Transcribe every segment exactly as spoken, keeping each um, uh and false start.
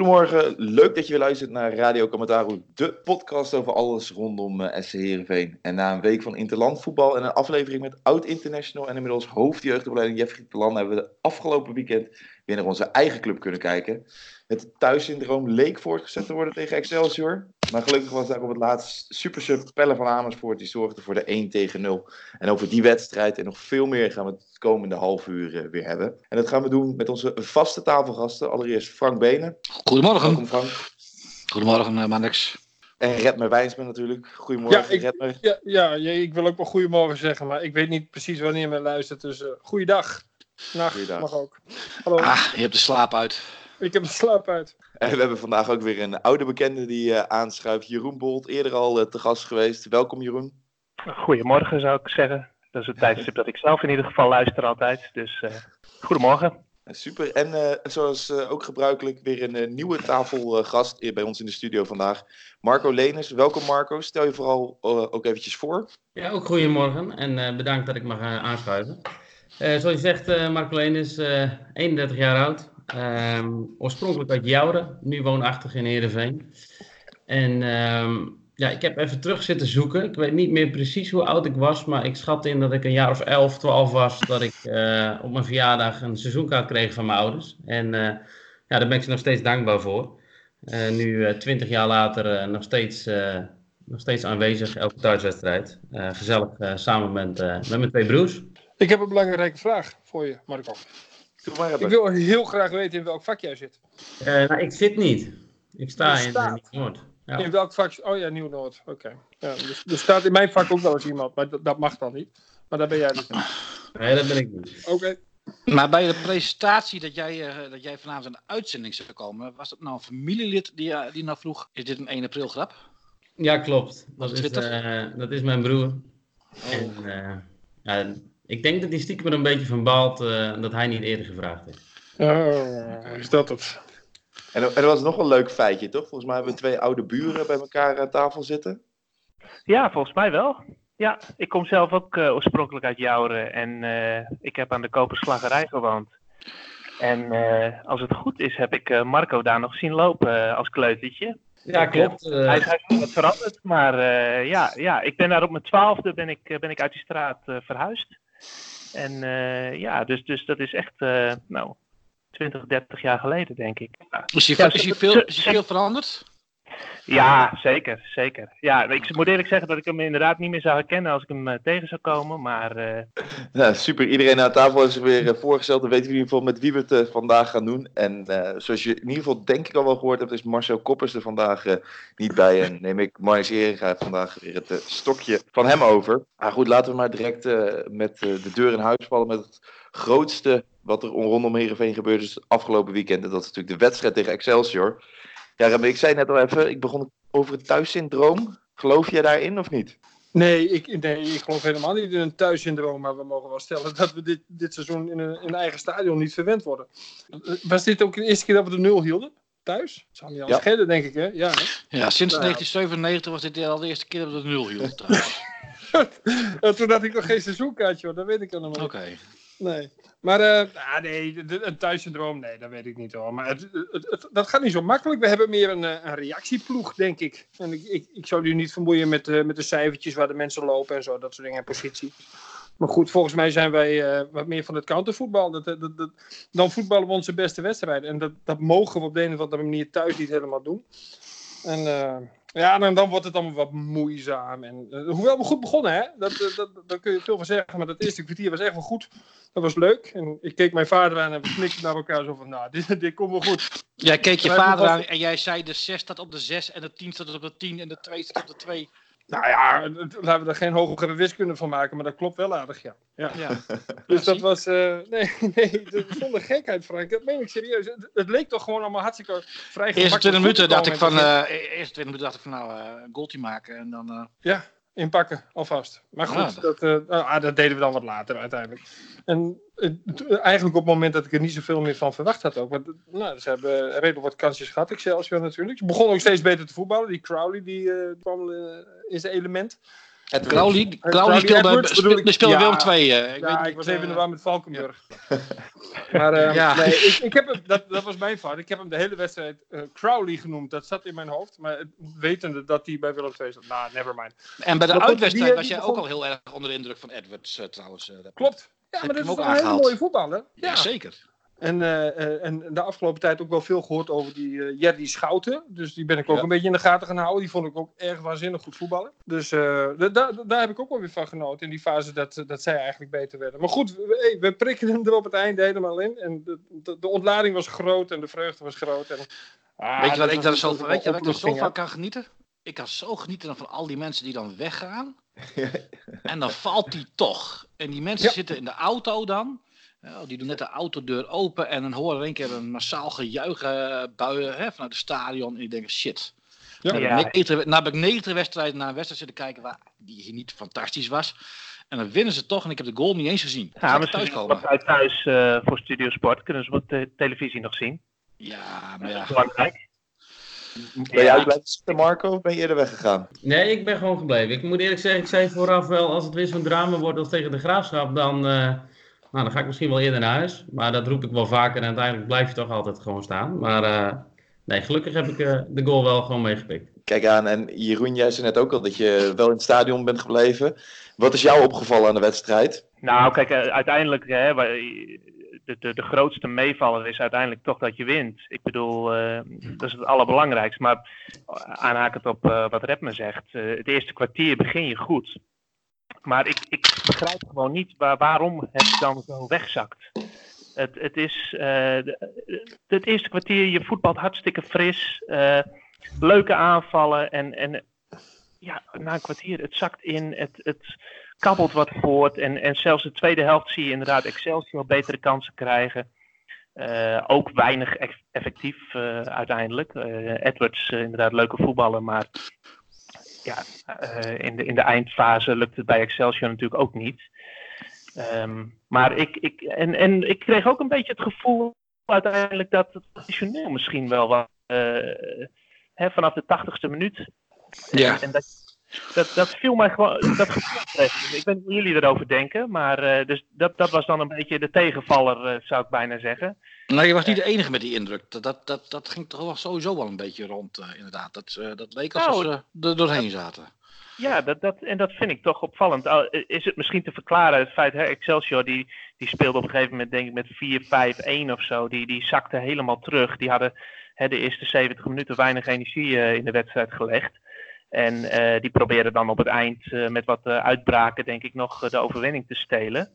Goedemorgen, leuk dat je weer luistert naar Radio Kamataru, de podcast over alles rondom uh, S C Heerenveen. En na een week van interlandvoetbal en een aflevering met oud-international en inmiddels hoofdjeugdopleiding Jeffrey Telan hebben we de afgelopen weekend weer naar onze eigen club kunnen kijken. Het thuissyndroom leek voortgezet te worden tegen Excelsior, maar gelukkig was daar op het laatst supersub Pelle van Amersfoort die zorgde voor de één tegen nul. En over die wedstrijd en nog veel meer gaan we het komende half uur uh, weer hebben. En dat gaan we doen met onze vaste tafelgasten. Allereerst Frank Benen. Goedemorgen. Welkom Frank. Goedemorgen uh, Manex. En Redmer Wijnsma natuurlijk. Goedemorgen ja, ik, Redmer. Ja, ja, ik wil ook wel goedemorgen zeggen, maar ik weet niet precies wanneer men luistert. Dus uh, goeiedag. Nacht Goeiedag. Mag ook. Hallo. Ah, je hebt de slaap uit. Ik heb de slaap uit. En we hebben vandaag ook weer een oude bekende die uh, aanschuift. Jeroen Bolt, eerder al uh, te gast geweest. Welkom Jeroen. Goedemorgen zou ik zeggen. Dat is het tijdstip dat ik zelf in ieder geval luister altijd. Dus uh, goedemorgen. Super. En uh, zoals uh, ook gebruikelijk weer een uh, nieuwe tafelgast uh, bij ons in de studio vandaag. Marco Leeners. Welkom Marco. Stel je vooral uh, ook eventjes voor. Ja, ook goedemorgen. En uh, bedankt dat ik mag uh, aanschuiven. Uh, zoals je zegt, uh, Marco Leeners, uh, eenendertig jaar oud. Um, oorspronkelijk uit Joure, nu woonachtig in Heerenveen. En um, ja, ik heb even terug zitten zoeken. Ik weet niet meer precies hoe oud ik was, maar ik schat in dat ik een jaar of elf, twaalf was, dat ik uh, op mijn verjaardag een seizoenkaart kreeg van mijn ouders. En uh, ja, daar ben ik ze nog steeds dankbaar voor. Uh, nu twintig uh, jaar later uh, nog, steeds, uh, nog steeds aanwezig, elke thuiswedstrijd. Uh, gezellig uh, samen met, uh, met mijn twee broers. Ik heb een belangrijke vraag voor je, Marco. Ik wil heel graag weten in welk vak jij zit. Uh, nou, ik zit niet. Ik sta in uh, Nieuw-Noord. Ja. In welk vak? Oh ja, Nieuw-Noord. Oké. Okay. Ja, dus, er staat in mijn vak ook wel eens iemand, maar dat, dat mag dan niet. Maar daar ben jij dus niet. Nee, dat ben ik niet. Oké. Okay. Maar bij de presentatie dat jij, uh, dat jij vanavond in de uitzending zou komen, was dat nou een familielid die, uh, die nou vroeg, is dit een één april grap? Ja, klopt. Dat is, uh, dat is mijn broer. Oh. En uh, ja, ik denk dat hij stiekem er een beetje van baalt uh, dat hij niet eerder gevraagd heeft. Oh, is dat het? En er, er was nog een leuk feitje, toch? Volgens mij hebben we twee oude buren bij elkaar aan tafel zitten. Ja, volgens mij wel. Ja, ik kom zelf ook uh, oorspronkelijk uit Joure en uh, ik heb aan de Koperslagerij gewoond. En uh, als het goed is, heb ik uh, Marco daar nog zien lopen uh, als kleutertje. Ja, klopt. Uh... Hij is eigenlijk wat veranderd, maar uh, ja, ja, ik ben daar op mijn twaalfde ben ik, uh, ben ik uit die straat uh, verhuisd. En uh, ja, dus, dus dat is echt, uh, nou, twintig, dertig jaar geleden, denk ik. Is hij ja, veel, veel veranderd? Ja, zeker, zeker. Ja, ik moet eerlijk zeggen dat ik hem inderdaad niet meer zou herkennen als ik hem uh, tegen zou komen, maar... Uh... Nou, super. Iedereen aan tafel is weer uh, voorgesteld. Dan weten we in ieder geval met wie we het uh, vandaag gaan doen. En uh, zoals je in ieder geval denk ik al wel gehoord hebt, is Marcel Koppers er vandaag uh, niet bij. En neem ik Marnix Eringa vandaag weer het uh, stokje van hem over. Maar goed, laten we maar direct uh, met uh, de deur in huis vallen met het grootste wat er rondom Heerenveen gebeurd is afgelopen weekend. En dat is natuurlijk de wedstrijd tegen Excelsior. Ja, Remme, ik zei net al even, ik begon over het thuissyndroom. Geloof jij daarin of niet? Nee ik, nee, ik geloof helemaal niet in een thuissyndroom. Maar we mogen wel stellen dat we dit, dit seizoen in een, in een eigen stadion niet verwend worden. Was dit ook de eerste keer dat we de nul hielden? Thuis? Dat zou niet anders ja. schelen, denk ik, hè? Ja, hè? Ja, sinds nou, negentien zevenennegentig was dit al de eerste keer dat we de nul hielden thuis. Toen had ik nog geen seizoenkaartje, hoor. Dat weet ik helemaal niet. Oké. Okay. Nee. Maar uh, ah, nee, een thuissyndroom, nee, dat weet ik niet hoor. Maar het, het, het, dat gaat niet zo makkelijk. We hebben meer een, een reactieploeg, denk ik. En ik, ik, ik zou u niet vermoeien met, uh, met de cijfertjes waar de mensen lopen en zo, dat soort dingen en positie. Maar goed, volgens mij zijn wij uh, wat meer van het countervoetbal. Dat, dat, dat, dan voetballen we onze beste wedstrijd. En dat, dat mogen we op de een of andere manier thuis niet helemaal doen. En uh, ja, dan, dan wordt het allemaal wat moeizaam. En, uh, hoewel we goed begonnen, hè? Dat, dat, dat, daar kun je veel van zeggen. Maar dat eerste kwartier was echt wel goed. Dat was leuk. En ik keek mijn vader aan en we knikten naar elkaar zo van, nou, dit, dit komt wel goed. Jij keek je vader aan en jij zei de zes staat op de zes en de tien staat op de tien en de twee staat op de twee. Nou ja, laten we er geen hogere wiskunde van maken, maar dat klopt wel aardig, ja. ja. ja. Dus dat was, uh, nee, nee, zonder gekheid, Frank, dat meen ik serieus. Het, het leek toch gewoon allemaal hartstikke vrij gemakkelijk. Eerste twintig minuten dacht ik van, uh, eerste twintig minuten dacht ik van, nou, uh, een goaltje maken en dan... Uh... Ja, inpakken, alvast. Maar goed, ah, dat, uh, ah, dat deden we dan wat later uiteindelijk. En uh, eigenlijk op het moment dat ik er niet zoveel meer van verwacht had ook. Want nou, ze hebben redelijk wat kansjes gehad, Excelsior natuurlijk. Ze begonnen ook steeds beter te voetballen. Die Crowley die, uh, kwam uh, in zijn element. Crowley, Uh, Crowley speelde, Edwards bedoel speelde, ik. speelde Ja. Willem twee. eh, ik, Ja, weet ik niet, was even in de eh, war met Valkenburg. Maar uh, Ja. nee, ik, ik heb hem, dat, dat was mijn fout. Ik heb hem de hele wedstrijd uh, Crowley genoemd. Dat zat in mijn hoofd. Maar wetende dat hij bij Willem twee zat. Nou, never mind. En bij de Maar goed, uitwedstrijd die- was jij die ook begon- al heel erg onder de indruk van Edwards uh, trouwens. Uh, dat- Klopt. Ja, Heb maar je dat hem is ook een hele aangehaald? mooie voetballer. Ja, Ja. zeker. En, uh, uh, en de afgelopen tijd ook wel veel gehoord over die uh, Jerry Schouten. Dus die ben ik ook Ja. een beetje in de gaten gaan houden. Die vond ik ook erg waanzinnig goed voetballen. Dus uh, da- da- daar heb ik ook wel weer van genoten. In die fase dat, dat zij eigenlijk beter werden. Maar goed, we, hey, we prikken hem er op het einde helemaal in. En de, de, de ontlading was groot en de vreugde was groot. En, ah, weet je wat dat ik was daar een- zo, dat was weet je een waar ik er zo opluchting, van hè. kan genieten? Ik kan zo genieten dan van al die mensen die dan weggaan. En dan valt die toch. En die mensen Ja. zitten in de auto dan. Ja, die doen net de autodeur open. En dan horen we in één keer een massaal gejuich uh, buien hè, vanuit het stadion. En die denken, shit. Ja. Nou, Ja. heb ik negentig, nou heb ik negentig wedstrijden naar een wedstrijd zitten kijken waar die hier niet fantastisch was. En dan winnen ze toch. En ik heb de goal niet eens gezien. Ja, Ja, maar thuis ze komen. wat uit thuis uh, voor Studio Sport. Kunnen ze op de televisie nog zien. Ja, maar ja. Belangrijk. Ben jij blijven zitten, Marco, of ben je eerder weggegaan? Nee, ik ben gewoon gebleven. Ik moet eerlijk zeggen, ik zei vooraf wel, als het weer zo'n drama wordt als tegen de Graafschap, dan, uh, nou, dan ga ik misschien wel eerder naar huis. Maar dat roep ik wel vaker en uiteindelijk blijf je toch altijd gewoon staan. Maar uh, nee, gelukkig heb ik uh, de goal wel gewoon meegepikt. Kijk aan, en Jeroen, jij zei net ook al dat je wel in het stadion bent gebleven. Wat is jou opgevallen aan de wedstrijd? Nou, kijk, uh, uiteindelijk, hè, de, de, de grootste meevaller is uiteindelijk toch dat je wint. Ik bedoel, uh, dat is het allerbelangrijkste. Maar aanhakend op uh, wat Redme zegt, uh, het eerste kwartier begin je goed. Maar ik, ik begrijp gewoon niet waar, waarom het dan zo wegzakt. Het, het is uh, de, het eerste kwartier, je voetbalt hartstikke fris, uh, leuke aanvallen en, en ja, na een kwartier, het zakt in, het, het kabbelt wat voort en, en zelfs de tweede helft zie je inderdaad Excelsior betere kansen krijgen. Uh, ook weinig effectief uh, uiteindelijk. Uh, Edwards uh, inderdaad leuke voetballer, maar ja, uh, in, de, in de eindfase lukt het bij Excelsior natuurlijk ook niet. Um, maar ik, ik, en, en ik kreeg ook een beetje het gevoel uiteindelijk dat het traditioneel misschien wel was. Uh, hè, vanaf de tachtigste minuut. Ja. En, en dat, dat, dat viel mij gewoon. Dat gevoel kreeg. Ik weet niet hoe jullie erover denken. Maar uh, dus dat, dat was dan een beetje de tegenvaller, uh, zou ik bijna zeggen. Nou, je was niet de enige met die indruk. Dat, dat, dat, dat ging toch wel sowieso wel een beetje rond, uh, inderdaad. Dat, uh, dat leek alsof nou, ze er doorheen zaten. Ja, dat, dat, en dat vind ik toch opvallend. Is het misschien te verklaren het feit, hè, Excelsior die, die speelde op een gegeven moment denk ik met vier vijf een of zo. Die, die zakte helemaal terug. Die hadden hè, de eerste zeventig minuten weinig energie uh, in de wedstrijd gelegd. En uh, die probeerden dan op het eind uh, met wat uh, uitbraken denk ik nog uh, de overwinning te stelen.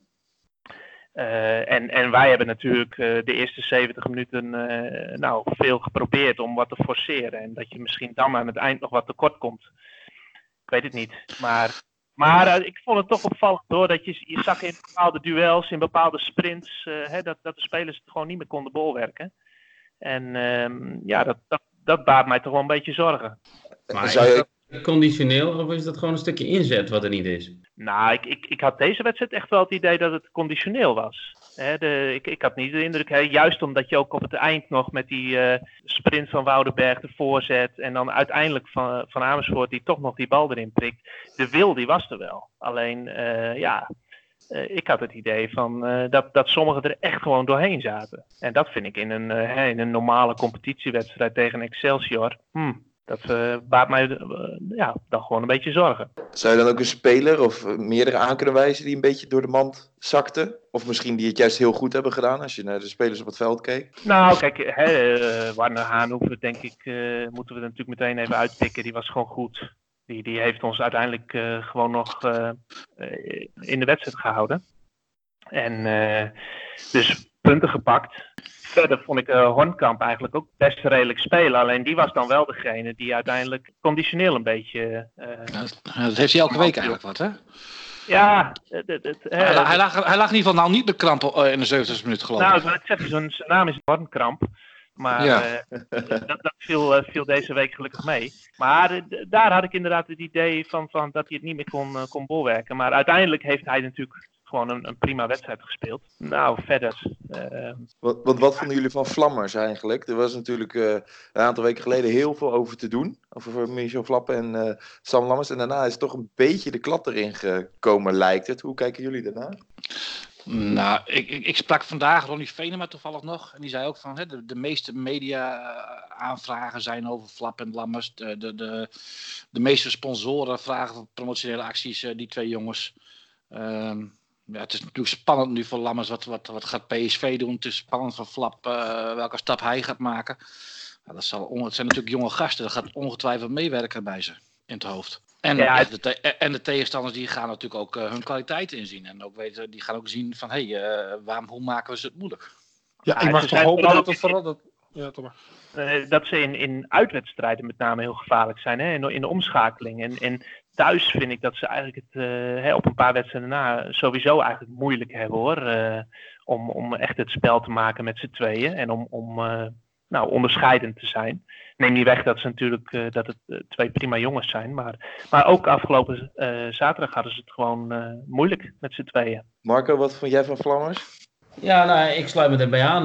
Uh, en, en wij hebben natuurlijk uh, de eerste zeventig minuten uh, nou, veel geprobeerd om wat te forceren. En dat je misschien dan aan het eind nog wat tekort komt. Ik weet het niet. Maar, maar uh, ik vond het toch opvallend hoor. Dat je, je zag in bepaalde duels, in bepaalde sprints, uh, hè, dat, dat de spelers het gewoon niet meer konden bolwerken. En um, ja, dat, dat, dat baart mij toch wel een beetje zorgen. Maar is dat conditioneel of is dat gewoon een stukje inzet wat er niet is? Nou, ik, ik, ik had deze wedstrijd echt wel het idee dat het conditioneel was. He, de, ik, ik had niet de indruk, he, juist omdat je ook op het eind nog met die uh, sprint van Woudenberg de voorzet en dan uiteindelijk van, van Amersfoort die toch nog die bal erin prikt. De wil die was er wel. Alleen, uh, ja, uh, ik had het idee van, uh, dat, dat sommigen er echt gewoon doorheen zaten. En dat vind ik in een, uh, in een normale competitiewedstrijd tegen Excelsior. Hmm. Dat uh, baart mij uh, ja, dan gewoon een beetje zorgen. Zou je dan ook een speler of meerdere aan kunnen wijzen die een beetje door de mand zakten? Of misschien die het juist heel goed hebben gedaan als je naar de spelers op het veld keek? Nou, kijk, hè, uh, Warner Haan hoeven we, denk ik, uh, moeten we natuurlijk meteen even uitpikken. Die was gewoon goed. Die, die heeft ons uiteindelijk uh, gewoon nog uh, uh, in de wedstrijd gehouden. En uh, dus punten gepakt. Verder vond ik uh, Hornkamp eigenlijk ook best redelijk spelen. Alleen die was dan wel degene die uiteindelijk conditioneel een beetje... Uh, dat, dat heeft hij elke week eigenlijk wat, hè? Ja. Het, het, het, hij, uh, hij, lag, hij lag in ieder geval nou niet met kramp uh, in de zeventigste minuut, geloof ik. Nou, ik wil het zeggen, zijn, zijn naam is Hornkramp. Maar ja. uh, dat, dat viel, uh, viel deze week gelukkig mee. Maar uh, daar had ik inderdaad het idee van, van dat hij het niet meer kon, uh, kon bolwerken. Maar uiteindelijk heeft hij natuurlijk gewoon een, een prima wedstrijd gespeeld. Nou, verder. Uh... Wat, wat, wat vonden jullie van Vlammers eigenlijk? Er was natuurlijk uh, een aantal weken geleden heel veel over te doen. Over Michel Flappen en uh, Sam Lammers. En daarna is toch een beetje de klap erin gekomen, lijkt het. Hoe kijken jullie daarna? Nou, ik, ik, ik sprak vandaag Ronnie Venema toevallig nog. En die zei ook van, hè, de, de meeste media-aanvragen zijn over Flap en Lammers. De, de, de, de meeste sponsoren vragen voor promotionele acties, uh, die twee jongens. Um, ja, het is natuurlijk spannend nu voor Lammers. Wat, wat, wat gaat P S V doen? Het is spannend voor Flap uh, welke stap hij gaat maken. Nou, dat zal on- het zijn natuurlijk jonge gasten. Dat gaat ongetwijfeld meewerken bij ze in het hoofd. En, ja, het... de te- en de tegenstanders die gaan natuurlijk ook uh, hun kwaliteiten inzien. En ook weten, die gaan ook zien van, hé, hey, uh, waarom, hoe maken we ze het moeilijk? Ja, ik mag toch hopen dat het vooral... Dat... Ja, toch maar. Uh, dat ze in, in uitwedstrijden met name heel gevaarlijk zijn, hè? In, in de omschakeling. En, en thuis vind ik dat ze eigenlijk het uh, hè, op een paar wedstrijden na sowieso eigenlijk moeilijk hebben, hoor. Uh, om, om echt het spel te maken met z'n tweeën. En om... om uh, nou, onderscheidend te zijn. Neem niet weg dat ze natuurlijk uh, dat het uh, twee prima jongens zijn. Maar, maar ook afgelopen uh, zaterdag hadden ze het gewoon uh, moeilijk met z'n tweeën. Marco, wat vond jij van Vlammers? Ja, nou, ik sluit me erbij aan.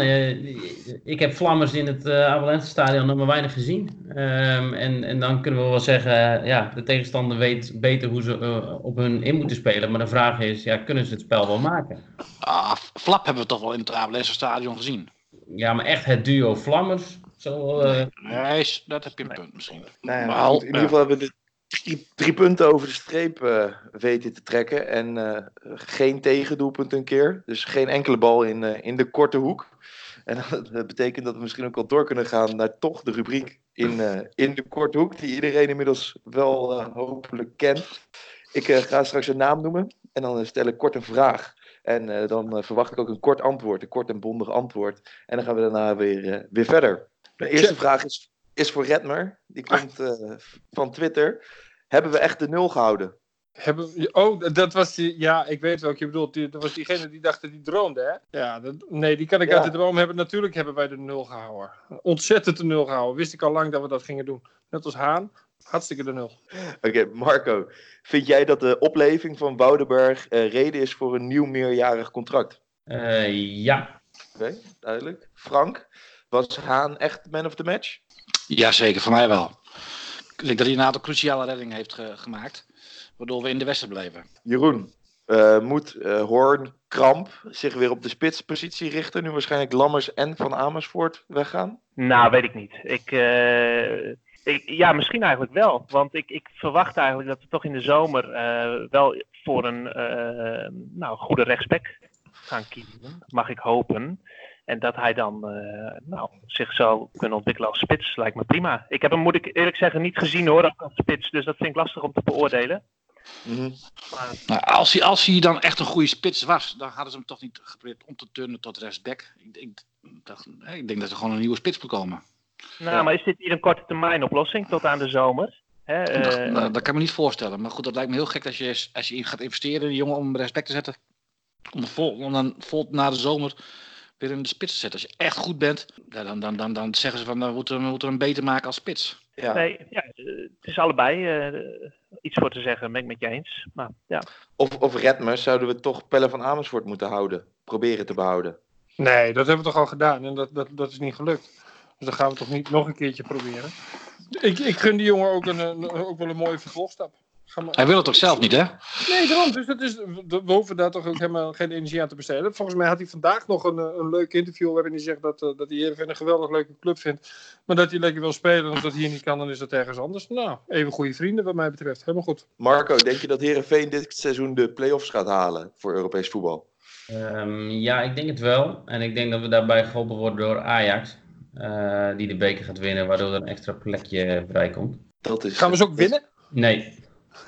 Ik heb Vlammers in het uh, Avalense stadion nog maar weinig gezien. Um, en, en dan kunnen we wel zeggen, uh, ja, de tegenstander weet beter hoe ze uh, op hun in moeten spelen. Maar de vraag is, ja, kunnen ze het spel wel maken? Ah, Flap hebben we toch wel in het Avalense stadion gezien. Ja, maar echt het duo Vlammers. Zo, uh... nee, dat heb je een punt misschien. Nou ja, maar, goed, in ieder geval hebben we de drie, drie punten over de streep uh, weten te trekken. En uh, geen tegendoelpunt een keer. Dus geen enkele bal in, uh, in de korte hoek. En dat betekent dat we misschien ook wel door kunnen gaan naar toch de rubriek in, uh, in de korte hoek. Die iedereen inmiddels wel uh, hopelijk kent. Ik uh, ga straks een naam noemen. En dan uh, stel ik kort een vraag. En uh, dan uh, verwacht ik ook een kort antwoord, een kort en bondig antwoord. En dan gaan we daarna weer, uh, weer verder. De eerste vraag is, is voor Redmer. Die komt uh, van Twitter. Hebben we echt de nul gehouden? Hebben, oh, dat was die... Ja, ik weet welke je bedoelt. Die, dat was diegene die dacht dat die droomde, hè? Ja, dat, nee, die kan ik ja. uit de droom hebben. Natuurlijk hebben wij de nul gehouden. Ontzettend de nul gehouden. Wist ik al lang dat we dat gingen doen. Net als Haan. Hartstikke de nul. Oké, okay, Marco. Vind jij dat de opleving van Woudenberg uh, reden is voor een nieuw meerjarig contract? Uh, ja. Oké, okay, duidelijk. Frank, was Haan echt man of the match? Jazeker, voor mij wel. Ik denk dat hij een aantal cruciale reddingen heeft ge- gemaakt. Waardoor we in de wedstrijd bleven. Jeroen, uh, moet uh, Hoorn Kramp zich weer op de spitspositie richten? Nu waarschijnlijk Lammers en Van Amersfoort weggaan? Nou, weet ik niet. Ik... Uh... Ik, ja, misschien eigenlijk wel. Want ik, ik verwacht eigenlijk dat we toch in de zomer uh, wel voor een uh, nou, goede rechtsback gaan kiezen. Mag ik hopen. En dat hij dan uh, nou, zich zou kunnen ontwikkelen als spits. Lijkt me prima. Ik heb hem, moet ik eerlijk zeggen, niet gezien hoor als spits. Dus dat vind ik lastig om te beoordelen. Mm-hmm. Maar, nou, als, hij, als hij dan echt een goede spits was, dan hadden ze hem toch niet geprobeerd om te turnen tot rechtsback. Ik, ik, dacht, ik denk dat er gewoon een nieuwe spits moet komen. Nou, ja. Maar is dit hier een korte termijn oplossing tot aan de zomer? Hè, uh... dat, nou, dat kan ik me niet voorstellen. Maar goed, dat lijkt me heel gek als je, als je gaat investeren in die jongen om respect te zetten. Om, vol, om dan vol na de zomer weer in de spits te zetten. Als je echt goed bent, ja, dan, dan, dan, dan zeggen ze van we moeten, we moeten hem beter maken als spits. Ja. Nee, ja, het is allebei uh, iets voor te zeggen, ben ik met je eens. Maar, ja. Of, of Redmers zouden we toch Pelle van Amersfoort moeten houden. Proberen te behouden. Nee, dat hebben we toch al gedaan en dat, dat, dat is niet gelukt. Dus dan gaan we toch niet nog een keertje proberen. Ik, ik gun die jongen ook, een, een, ook wel een mooie vervolgstap. Maar... Hij wil het toch zelf niet, hè? Nee, daarom. Dus dat is, we hoeven daar toch ook helemaal geen energie aan te besteden. Volgens mij had hij vandaag nog een, een leuk interview waarin hij zegt dat, dat hij Heerenveen een geweldig leuke club vindt. Maar dat hij lekker wil spelen en als dat hier niet kan, dan is dat ergens anders. Nou, even goede vrienden wat mij betreft. Helemaal goed. Marco, denk je dat Heerenveen dit seizoen de play-offs gaat halen voor Europees voetbal? Um, ja, ik denk het wel. En ik denk dat we daarbij geholpen worden door Ajax. Uh, die de beker gaat winnen, waardoor er een extra plekje vrijkomt. Dat is... Gaan we ze ook winnen? Nee.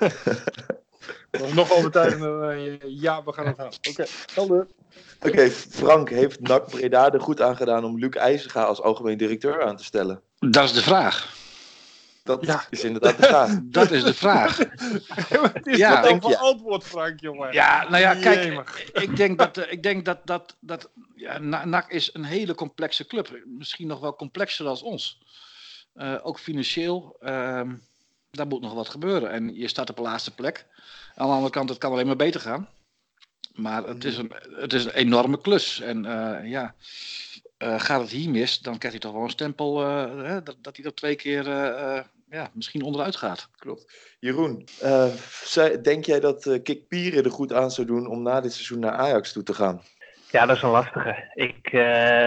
Dat is nog overtuigender. Uh, ja, we gaan het halen. Oké, helder. Oké, okay, Frank, heeft N A C Breda er goed aan gedaan om Luc IJzerga als algemeen directeur aan te stellen? Dat is de vraag. Dat ja. is inderdaad de vraag. Dat is de vraag. Het is ja, denk je antwoord, Frank, jongen. Ja, nou ja, kijk, ik denk dat, uh, ik denk dat, dat, dat ja, N A C is een hele complexe club. Misschien nog wel complexer dan ons. Uh, ook financieel. Uh, daar moet nog wat gebeuren. En je staat op de laatste plek. Aan de andere kant, het kan alleen maar beter gaan. Maar het is een, het is een enorme klus. En uh, ja, uh, gaat het hier mis, dan krijgt hij toch wel een stempel uh, hè, dat, dat hij er twee keer uh, uh, ja, misschien onderuit gaat. Klopt. Jeroen, uh, denk jij dat uh, Kik Pieren er goed aan zou doen om na dit seizoen naar Ajax toe te gaan? Ja, dat is een lastige. Ik, uh,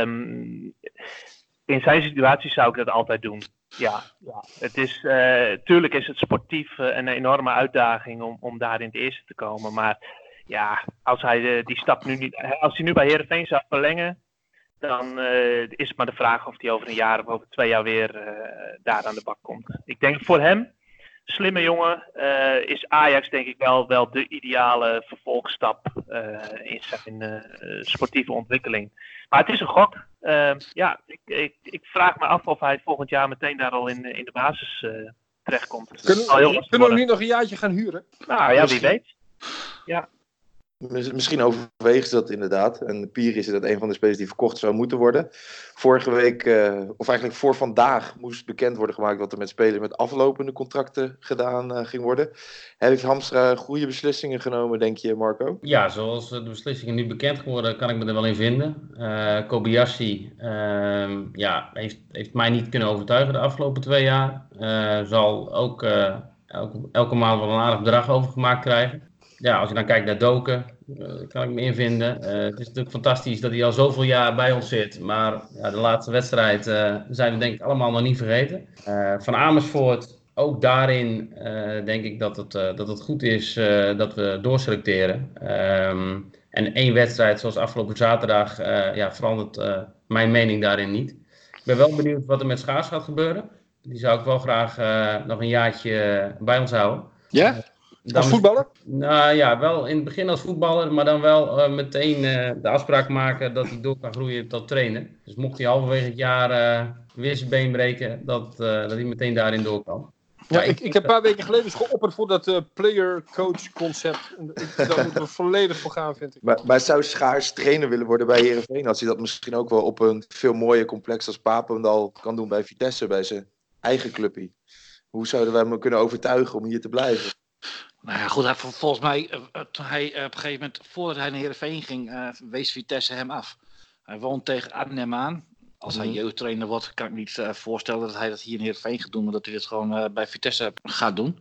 in zijn situatie zou ik dat altijd doen. Ja, ja. Het is, uh, tuurlijk is het sportief uh, een enorme uitdaging om, om daar in het eerste te komen. Maar ja, als hij uh, die stap nu niet, als hij nu bij Heerenveen zou verlengen, dan uh, is het maar de vraag of hij over een jaar of over twee jaar weer uh, daar aan de bak komt. Ik denk voor hem, slimme jongen, uh, is Ajax denk ik wel, wel de ideale vervolgstap uh, in zijn uh, sportieve ontwikkeling. Maar het is een gok. Uh, ja, ik, ik, ik vraag me af of hij volgend jaar meteen daar al in, in de basis uh, terechtkomt. Kunnen, kunnen we niet nog een jaartje gaan huren? Nou ja, wie weet. Ja. Misschien overwegen ze dat inderdaad. En Pier is dat een van de spelers die verkocht zou moeten worden. Vorige week, uh, of eigenlijk voor vandaag, moest bekend worden gemaakt wat er met spelers met aflopende contracten gedaan uh, ging worden. Heeft Hamstra goede beslissingen genomen, denk je, Marco? Ja, zoals de beslissingen nu bekend geworden, kan ik me er wel in vinden. Uh, Kobayashi uh, ja, heeft, heeft mij niet kunnen overtuigen de afgelopen twee jaar. Uh, zal ook uh, elke, elke maand wel een aardig bedrag overgemaakt krijgen. Ja, als je dan kijkt naar Doken, uh, kan ik me invinden. Uh, het is natuurlijk fantastisch dat hij al zoveel jaar bij ons zit. Maar ja, de laatste wedstrijd uh, zijn we denk ik allemaal nog niet vergeten. Uh, van Amersfoort, ook daarin uh, denk ik dat het, uh, dat het goed is uh, dat we doorselecteren. Um, en één wedstrijd zoals afgelopen zaterdag uh, ja, verandert uh, mijn mening daarin niet. Ik ben wel benieuwd wat er met Schaars gaat gebeuren. Die zou ik wel graag uh, nog een jaartje bij ons houden. Ja? Dan als voetballer? Nou ja, wel in het begin als voetballer, maar dan wel uh, meteen uh, de afspraak maken dat hij door kan groeien tot trainer. Dus mocht hij halverwege het jaar uh, weer zijn been breken, dat, uh, dat hij meteen daarin door kan. Ja, ja ik, ik heb een paar weken geleden geopperd voor dat uh, player-coach concept. Ik, daar moeten we volledig voor gaan, vind ik. Maar, maar zou Schaars trainer willen worden bij Heerenveen? Als hij dat misschien ook wel op een veel mooier complex als Papendal kan doen bij Vitesse, bij zijn eigen clubje. Hoe zouden wij hem kunnen overtuigen om hier te blijven? Nou ja, goed, hij, volgens mij, uh, toen hij uh, op een gegeven moment, voordat hij naar Heerenveen ging, uh, wees Vitesse hem af. Hij woont tegen Arnhem aan. Als hij jeugdtrainer wordt, kan ik me niet uh, voorstellen dat hij dat hier in Heerenveen gaat doen, maar dat hij dit gewoon uh, bij Vitesse gaat doen.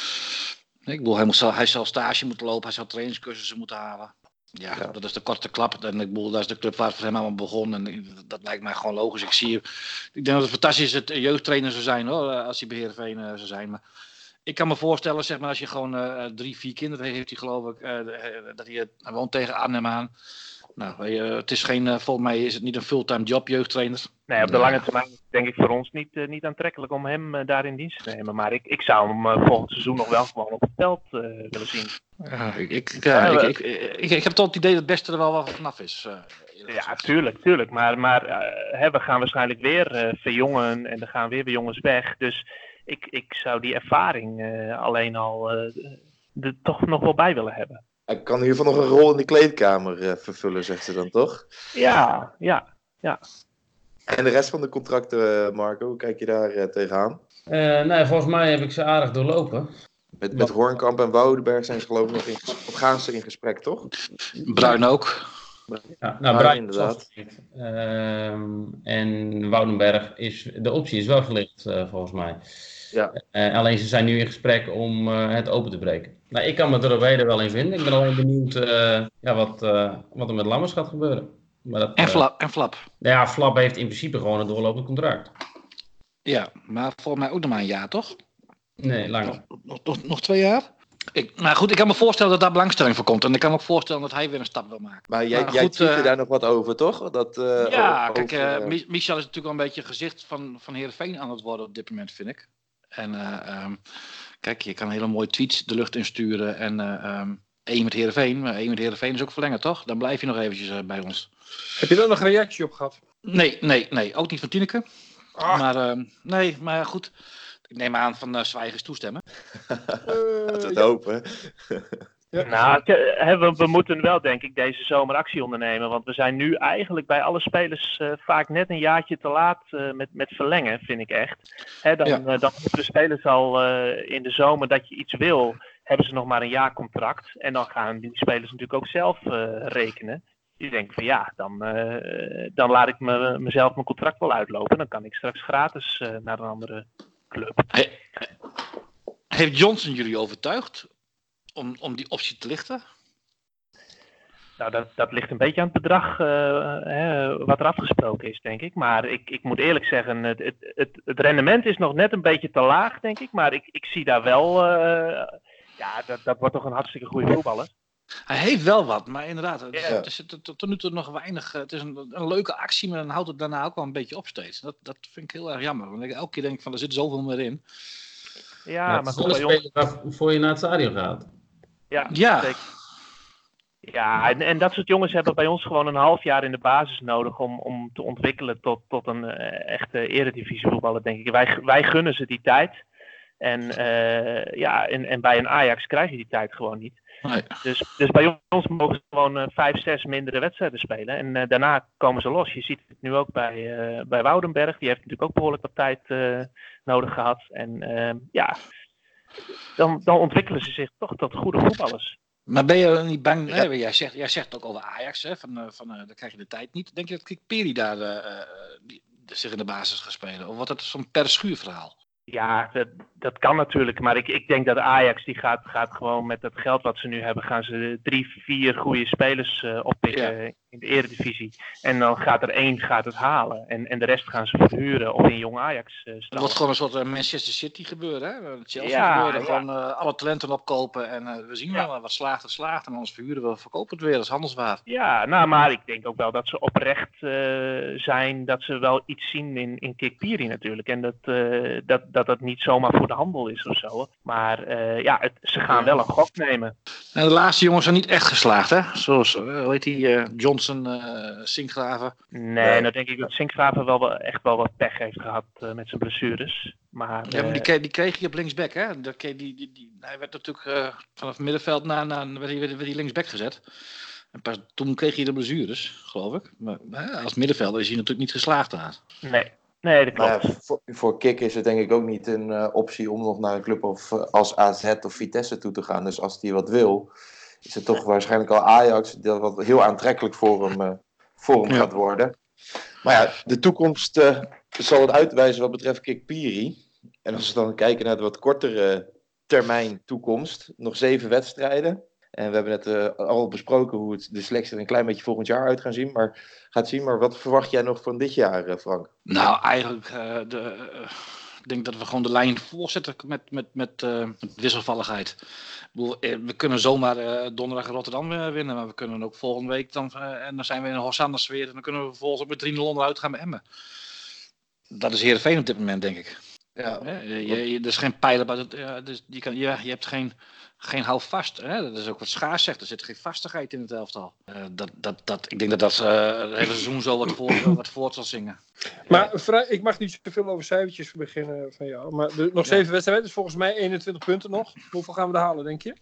Ik bedoel, hij, moet, hij zal stage moeten lopen, hij zal trainingscursussen moeten halen. Ja, ja, dat is de korte klap. En ik bedoel, dat is de club waar het voor hem allemaal begon. En dat lijkt mij gewoon logisch. Ik zie, ik denk dat het fantastisch het jeugdtrainer zou zijn, hoor, als hij bij Heerenveen uh, zou zijn. Maar ik kan me voorstellen, zeg maar, als je gewoon uh, drie, vier kinderen heeft, hij geloof ik, uh, dat hij, hij woont tegen Arnhem aan. Nou, uh, het is geen, uh, volgens mij is het niet een fulltime job, jeugdtrainer. Nee, op de lange termijn denk ik voor ons niet, uh, niet aantrekkelijk om hem uh, daar in dienst te nemen. Maar ik, ik zou hem uh, volgend seizoen nog wel gewoon op het veld uh, willen zien. Ja, ik, ik, ja, ik, ik, ik, ik, ik heb toch het idee dat het beste er wel wat vanaf is. Uh, ja, tuurlijk, tuurlijk. Maar, maar uh, hè, we gaan waarschijnlijk weer uh, verjongen en er gaan weer weer jongens weg. Dus ik, ik zou die ervaring uh, alleen al uh, er toch nog wel bij willen hebben. Hij kan in ieder geval nog een rol in de kleedkamer uh, vervullen, zegt ze dan toch? Ja, ja, ja. En de rest van de contracten, Marco, hoe kijk je daar uh, tegenaan? Uh, nee, volgens mij heb ik ze aardig doorlopen. Met, met Hoornkamp en Woudenberg zijn ze geloof ik nog in gesprek, of gaan ze in gesprek, toch? Bruin ook. Ja, nou, Bruin inderdaad. Uh, en Woudenberg is, de optie is wel gelicht, uh, volgens mij. Ja. Uh, alleen ze zijn nu in gesprek om uh, het open te breken. Nou, ik kan me er er wel in vinden. Ik ben alleen benieuwd uh, ja, wat, uh, wat er met Lammers gaat gebeuren. Maar dat, en, uh, Flap, en Flap. Ja, Flap heeft in principe gewoon een doorlopend contract. Ja, maar volgens mij ook nog maar een jaar, toch? Nee, langer. Nog, nog, nog, nog twee jaar? Ik, maar goed, ik kan me voorstellen dat daar belangstelling voor komt. En ik kan me ook voorstellen dat hij weer een stap wil maken. Maar jij, maar jij goed, tweette uh, daar nog wat over, toch? Dat, uh, ja, over, kijk, uh, uh... Michel is natuurlijk wel een beetje gezicht van, van Heerenveen aan het worden op dit moment, vind ik. En uh, um, kijk, je kan hele mooie tweets de lucht insturen. En uh, um, één met Heerenveen. Maar één met Heerenveen is ook verlengen, toch? Dan blijf je nog eventjes uh, bij ons. Heb je daar nog een reactie op gehad? Nee, nee, nee. Ook niet van Tineke. Ah. Maar uh, nee, maar goed. Ik neem aan van uh, zwijgers toestemmen. Laten we het ja. hopen. Ja. Nou, we, we moeten wel, denk ik, deze zomer actie ondernemen. Want we zijn nu eigenlijk bij alle spelers uh, vaak net een jaartje te laat uh, met, met verlengen, vind ik echt. Hè, dan, ja. uh, dan moeten de spelers al uh, in de zomer dat je iets wil, hebben ze nog maar een jaar contract. En dan gaan die spelers natuurlijk ook zelf uh, rekenen. Die denken van ja, dan, uh, dan laat ik me, mezelf mijn contract wel uitlopen. Dan kan ik straks gratis uh, naar een andere club. He, heeft Johnson jullie overtuigd om, om die optie te lichten? Nou, dat, dat ligt een beetje aan het bedrag uh, hè, wat er afgesproken is, denk ik. Maar ik, ik moet eerlijk zeggen, het, het, het, het rendement is nog net een beetje te laag, denk ik. Maar ik, ik zie daar wel, uh, ja, dat, dat wordt toch een hartstikke goede voetballer. Hij heeft wel wat, maar inderdaad, het is, Ja. het is tot, tot nu toe nog weinig. Het is een, een leuke actie, maar dan houdt het daarna ook wel een beetje op steeds. Dat, dat vind ik heel erg jammer, want ik, elke keer denk ik van, er zit zoveel meer in. Ja, Nou, maar het is goed, wel bij een ons... speler waarvoor je naar het stadion gaat. Ja, Ja. zeker. Ja, en, en dat soort jongens hebben bij ons gewoon een half jaar in de basis nodig om, om te ontwikkelen tot, tot een uh, echte eredivisievoetballer, denk ik. Wij, wij gunnen ze die tijd. En, uh, ja, en, en bij een Ajax krijg je die tijd gewoon niet. Nee. Dus, dus bij ons mogen ze gewoon uh, vijf, zes mindere wedstrijden spelen. En uh, daarna komen ze los. Je ziet het nu ook bij, uh, bij Woudenberg. Die heeft natuurlijk ook behoorlijk wat tijd uh, nodig gehad. En uh, ja, dan, dan ontwikkelen ze zich toch tot goede voetballers. Maar ben je niet bang? Ja. Nee, jij, zegt, jij zegt ook over Ajax, hè, van, uh, van uh, dan krijg je de tijd niet. Denk je dat Kikperi daar uh, uh, die, zich in de basis gaat spelen? Of wordt het zo'n per schuur verhaal? Ja, dat, dat kan natuurlijk. Maar ik, ik denk dat Ajax die gaat, gaat gewoon met het geld wat ze nu hebben, gaan ze drie, vier goede spelers uh, oppikken ja. in de eredivisie. En dan gaat er één gaat het halen. En, en de rest gaan ze verhuren of in jong Ajax uh, Het wordt gewoon een soort uh, Manchester City gebeuren, hè? Chelsea ja, gebeuren. Ja. Gewoon uh, alle talenten opkopen en uh, we zien ja. wel wat slaagt het slaagt. En anders verhuren we, verkopen het weer als handelswaar. Ja, nou, maar ik denk ook wel dat ze oprecht uh, zijn, dat ze wel iets zien in, in Kikperi natuurlijk. En dat, uh, dat, dat dat niet zomaar voor de handel is of zo. Maar uh, ja, het, ze gaan wel een gok nemen. Nou, de laatste jongens zijn niet echt geslaagd, hè? Zoals, uh, hoe heet die, uh, Johnson, uh, Sinkgraven. Nee, uh, nou denk ik dat Sinkgraven wel, wel echt wel wat pech heeft gehad uh, met zijn blessures. Maar, ja, maar die, kreeg, die kreeg hij op linksback, hè? Die, die, die, die, hij werd natuurlijk uh, vanaf het middenveld naar, naar werd, hij, werd hij linksback gezet. En pas toen kreeg hij de blessures, geloof ik. Maar uh, als middenvelder is hij natuurlijk niet geslaagd daar. Nee. Nee, dat klopt. Maar voor, voor Kik is het denk ik ook niet een uh, optie om nog naar een club of, uh, als A Z of Vitesse toe te gaan. Dus als hij wat wil, is het toch waarschijnlijk al Ajax dat wat heel aantrekkelijk voor hem, uh, voor hem ja. gaat worden. Maar ja, de toekomst uh, zal het uitwijzen wat betreft Kikperi. En als we dan kijken naar de wat kortere termijn toekomst, nog zeven wedstrijden. En we hebben net uh, al besproken hoe het de selectie er een klein beetje volgend jaar uit gaan zien. Maar, gaat zien. Maar wat verwacht jij nog van dit jaar, uh, Frank? Nou, eigenlijk uh, de, uh, ik denk dat we gewoon de lijn voorzetten met, met, met, uh, met wisselvalligheid. Ik bedoel, we kunnen zomaar uh, donderdag in Rotterdam uh, winnen. Maar we kunnen ook volgende week dan, uh, en dan zijn we in een Hosanna weer. En dan kunnen we vervolgens ook met drie nul onderuit gaan met Emmen. Dat is Heerenveen op dit moment, denk ik. Ja. Je, je, je, er is geen pijler bij het. Uh, dus je, kan, je, je hebt geen... Geen houvast, hè? Dat is ook wat Schaars zegt. Er zit geen vastigheid in het elftal. Uh, dat, dat, dat, ik denk dat dat uh, het hele seizoen zo wat, voor, wat voort zal zingen. Maar ja. Ik mag niet zoveel over cijfertjes beginnen van jou. Maar de, nog zeven ja. wedstrijden, dus volgens mij eenentwintig punten nog. Hoeveel gaan we er halen, denk je?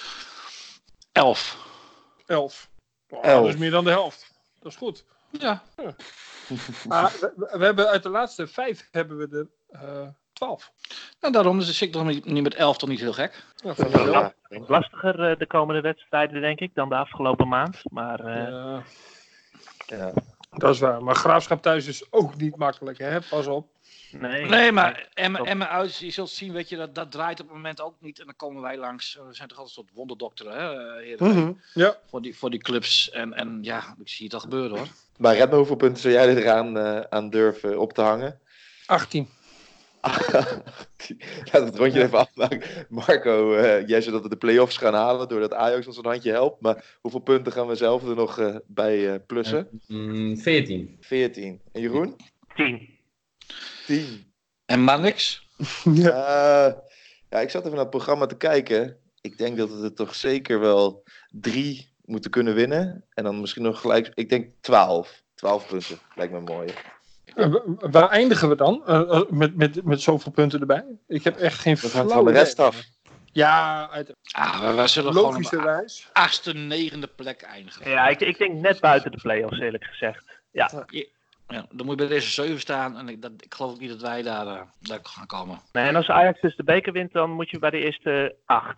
Elf. Elf. Wow, Elf. Dat is meer dan de helft. Dat is goed. Ja. ja. Maar we, we hebben uit de laatste vijf hebben we de uh, twaalf. Nou, daarom is ik nog niet met elf toch niet heel gek. Ja, ja. Lastiger uh, de komende wedstrijden, denk ik, dan de afgelopen maand. Maar, uh... ja. Ja. Dat is waar. Maar Graafschap thuis is ook niet makkelijk, hè? Pas op. Nee, nee maar Emmen, Emmen uit, je zult zien, weet je, dat, dat draait op het moment ook niet. En dan komen wij langs. We zijn toch altijd een soort wonderdokteren, hè, heren, mm-hmm. Ja. Voor die, voor die clubs. En, en ja, ik zie het al gebeuren, hoor. Maar Redme, hoeveel punten zou jij eraan uh, aan durven op te hangen? achttien. Laten we het rondje ja. even afmaken. Marco, uh, jij zei dat we de play-offs gaan halen doordat Ajax ons een handje helpt. Maar hoeveel punten gaan we zelf er nog uh, bij uh, plussen? Uh, veertien. veertien. En Jeroen? tien. tien. En Mannix? ja. Uh, ja, ik zat even naar het programma te kijken. Ik denk dat we er toch zeker wel drie moeten kunnen winnen. En dan misschien nog gelijk, ik denk twaalf. twaalf punten, lijkt me mooi. Uh, waar eindigen we dan? Uh, met, met, met zoveel punten erbij? Ik heb echt geen flauw van de rest af. Ja, uit ah, we, we zullen logische gewoon wijs. achtste, negende plek eindigen. Ja, ik, ik denk net buiten de play-offs, eerlijk gezegd. Ja. ja. Ja, dan moet je bij deze zeven staan. En ik, dat, ik geloof ook niet dat wij daar, uh, daar gaan komen. Nee, en als Ajax dus de beker wint, dan moet je bij de eerste acht,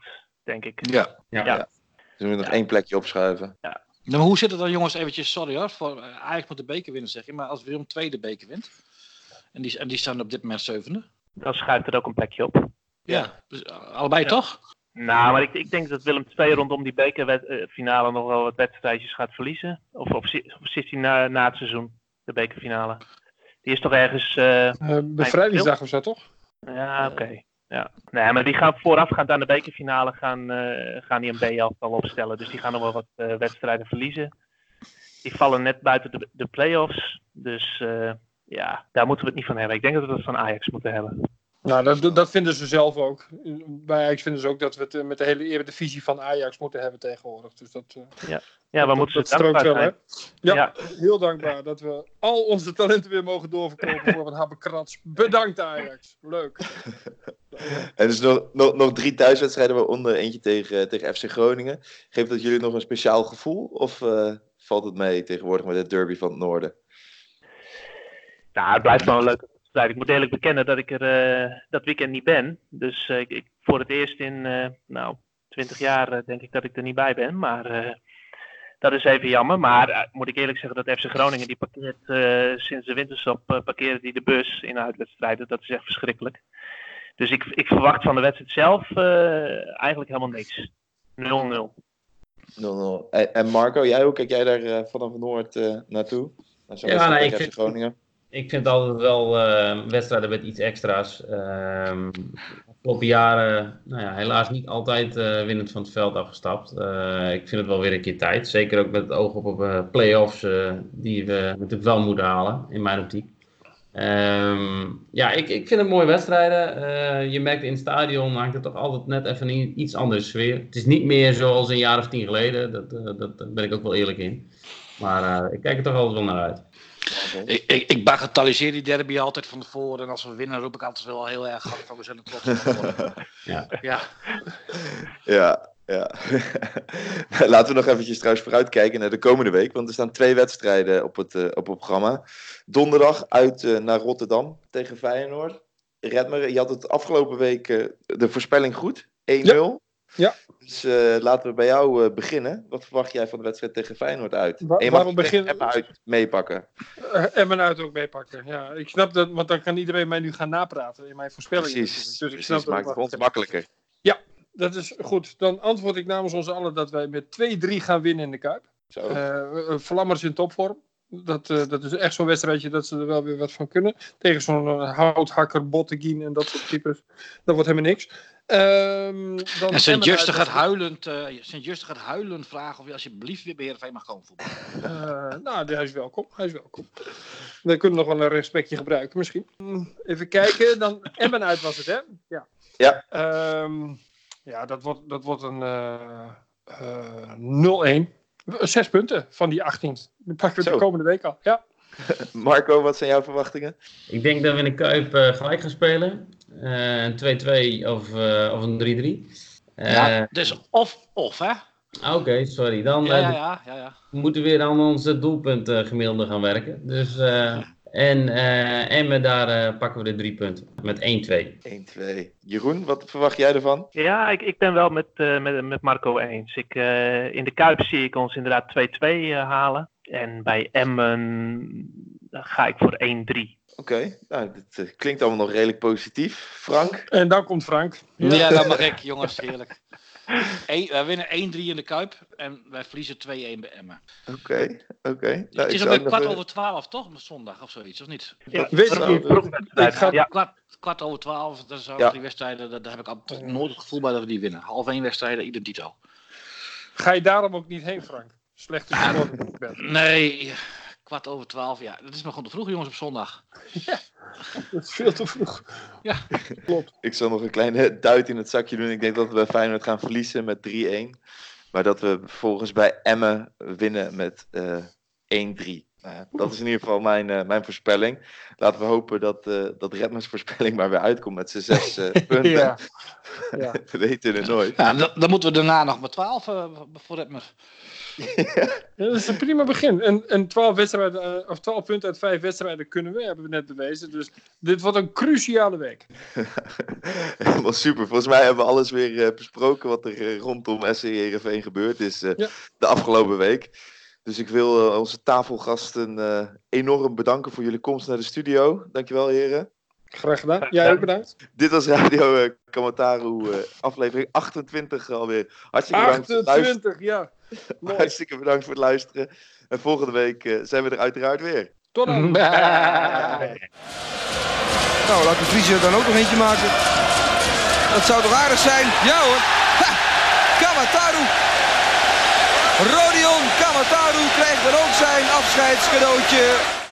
denk ik. Ja. Ja. Ja. Dus we moeten nog Ja. één plekje opschuiven. Nou, maar hoe zit het dan, jongens? Eventjes, sorry hoor. Voor, uh, Ajax moet de beker winnen, zeg je. Maar als Willem twee de beker wint. En die, en die staan op dit moment zevende. Dan schuift er ook een plekje op. Ja. Dus, uh, allebei Ja. toch? Nou, maar ik, ik denk dat Willem twee rondom die bekerfinale nog wel wat wedstrijdjes gaat verliezen. Of, of, zi- of zit hij na, na het seizoen, de bekerfinale? Die is toch ergens... eh, Uh, bevrijdingsdag of zo, toch? Ja, oké. Okay. Ja. Nee, maar die gaan voorafgaand aan de bekerfinale gaan, uh, gaan die een B-elftal opstellen. Dus die gaan nog wel wat uh, wedstrijden verliezen. Die vallen net buiten de, de play-offs. Dus uh, ja, daar moeten we het niet van hebben. Ik denk dat we het van Ajax moeten hebben. Nou, dat, dat vinden ze zelf ook. Bij Ajax vinden ze ook dat we het met de hele eredivisie van Ajax moeten hebben tegenwoordig. Dus dat, uh, ja. Ja, we moeten dat ze dankbaar wel, zijn. Ja, ja, heel dankbaar dat we al onze talenten weer mogen doorverkopen voor een habbekrats. Bedankt Ajax. Leuk. En dus nog, nog, nog drie thuiswedstrijden, waaronder eentje tegen, tegen F C Groningen. Geeft dat jullie nog een speciaal gevoel? Of uh, valt het mee tegenwoordig met het derby van het noorden? Nou, het blijft wel een leuke wedstrijd. Ik moet eerlijk bekennen dat ik er uh, dat weekend niet ben. Dus uh, ik, ik voor het eerst in uh, nou, twintig jaar uh, denk ik dat ik er niet bij ben. Maar uh, dat is even jammer. Maar uh, moet ik eerlijk zeggen dat F C Groningen die parkeert uh, sinds de winterstop uh, parkeren die de bus in uitwedstrijden. Dat is echt verschrikkelijk. Dus ik, ik verwacht van de wedstrijd zelf uh, eigenlijk helemaal niks. nul nul. nul nul. En, en Marco, jij, hoe kijk jij daar uh, vanaf Noord uh, naartoe? Ja, nee, ik F C Groningen. Ik vind altijd wel uh, wedstrijden met iets extra's. Uh, afgelopen jaren, nou ja, helaas niet altijd uh, winnend van het veld afgestapt. Uh, ik vind het wel weer een keer tijd. Zeker ook met het oog op, op uh, play-offs uh, die we natuurlijk wel moeten halen, in mijn optiek. Um, ja, ik, ik vind het mooie wedstrijden. Uh, je merkt in het stadion hangt het toch altijd net even een iets andere sfeer. Het is niet meer zoals een jaar of tien geleden. Dat, uh, dat, daar ben ik ook wel eerlijk in. Maar uh, ik kijk er toch altijd wel naar uit. Okay. Ik, ik, ik bagatelliseer die derby altijd van tevoren. En als we winnen roep ik altijd wel heel erg hard van we zijn er trots op. ja. Ja. Ja, ja. Laten we nog eventjes trouwens vooruitkijken naar de komende week. Want er staan twee wedstrijden op het, uh, op het programma. Donderdag uit uh, naar Rotterdam tegen Feyenoord. Redmer, je had het afgelopen week uh, de voorspelling goed. één nul. Ja. Ja. Dus uh, laten we bij jou uh, beginnen. Wat verwacht jij van de wedstrijd tegen Feyenoord uit? Wa- en je waarom mag beginnen? Emma uit meepakken. Uh, Emmen uit ook meepakken. Ja, ik snap dat, want dan kan iedereen mij nu gaan napraten in mijn voorspellingen. Precies, Dus ik precies. snap dat Maakt het wel. ons makkelijker. Ja, dat is goed. Dan antwoord ik namens ons allen dat wij met twee drie gaan winnen in de Kuip. Zo. Uh, Vlammers in topvorm. Dat, uh, dat is echt zo'n wedstrijdje dat ze er wel weer wat van kunnen. Tegen zo'n uh, houthakker, Botteguin en dat soort types. Dat wordt helemaal niks. Um, dan en Sint-Juste gaat, huilend, uh, Sint-Juste gaat huilend vragen of je alsjeblieft weer bij Heerenveen mag komen voetballen. Uh, nou, hij is welkom. Hij is welkom. We kunnen nog wel een respectje gebruiken misschien. Even kijken. Dan Emmen uit was het, hè? Ja. Ja. Um, ja, dat wordt, dat wordt een uh, uh, nul één. Zes punten van die achttien. Dan pakken we Zo. de komende week al. Ja. Marco, wat zijn jouw verwachtingen? Ik denk dat we in de Kuip uh, gelijk gaan spelen. Uh, een twee twee of, uh, of een drie drie. Uh, ja, dus of, of, hè? Oké, okay, sorry. Dan ja, uh, ja, ja, ja, ja. we moeten weer aan onze doelpunten gemiddelde gaan werken. Dus, uh, en uh, Emmen, daar uh, pakken we de drie punten. Met één twee. één twee. Jeroen, wat verwacht jij ervan? Ja, ik, ik ben wel met, uh, met, met Marco eens. Ik, uh, in de Kuip zie ik ons inderdaad twee twee uh, halen. En bij Emmen ga ik voor één drie. Oké, okay. Nou, dit uh, klinkt allemaal nog redelijk positief. Frank? En dan komt Frank. Ja, ja dat mag ik, jongens, heerlijk. Eén, wij winnen één drie in de Kuip en wij verliezen twee één bij Emmen. Oké, okay, oké. Okay. Nou, het is ook kwart over twaalf, toch? Op zondag of zoiets, of niet? Ja, weet ik niet. Ik ga... ja. kwart, kwart over twaalf, dat zijn ja. drie wedstrijden, daar, daar heb ik altijd nooit het gevoel bij dat we die winnen. Half één wedstrijden, identito. Ga je daarom ook niet heen, Frank? Slechte sport dat ik ben. Nee, kwart over twaalf, ja. Dat is maar gewoon te vroeg, jongens, op zondag. Ja, dat is veel te vroeg. Ja, klopt. Ik zal nog een kleine duit in het zakje doen. Ik denk dat we bij Feyenoord gaan verliezen met drie één. Maar dat we vervolgens bij Emmen winnen met uh, één drie. Nou, dat is in ieder geval mijn, uh, mijn voorspelling. Laten we hopen dat, uh, dat Redmers voorspelling maar weer uitkomt met zijn zes uh, punten. Ja. Ja. We weten het nooit. Ja, dan, dan moeten we daarna nog maar twaalf uh, voor Redmer. Ja. Dat is een prima begin. En, en twaalf, wedstrijden, uh, of twaalf punten uit vijf wedstrijden kunnen we, hebben we net bewezen. Dus dit wordt een cruciale week. Helemaal super. Volgens mij hebben we alles weer uh, besproken wat er uh, rondom S C Heerenveen gebeurd is uh, ja. de afgelopen week. Dus ik wil uh, onze tafelgasten uh, enorm bedanken voor jullie komst naar de studio. Dankjewel, heren. Graag gedaan. Jij ook bedankt. Dit was Radio uh, Kamataru, uh, aflevering achtentwintig alweer. Hartstikke bedankt. achtentwintig, ja. Mooi. Hartstikke bedankt voor het luisteren. En volgende week uh, zijn we er uiteraard weer. Tot dan. Nou, laat de Vries er dan ook nog eentje maken. Dat zou toch aardig zijn? Ja hoor. Ha! Kamataru. Rodion Kamataru krijgt dan ook zijn afscheidscadeautje.